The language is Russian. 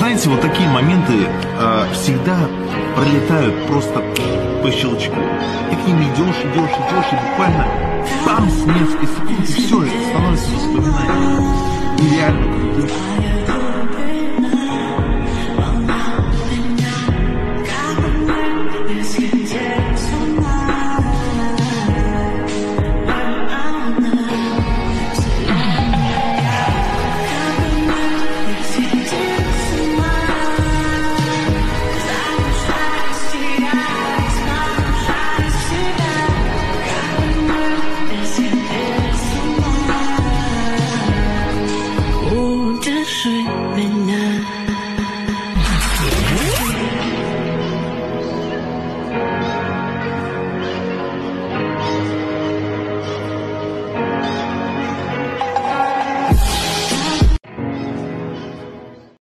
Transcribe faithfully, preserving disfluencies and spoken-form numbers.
знаете, вот такие моменты э, всегда пролетают просто по щелчку. Ты к ним идешь, идешь, идешь, и буквально там с несколько секунд, и все, это становится воспоминанием. Нереально крутым. Удержи меня.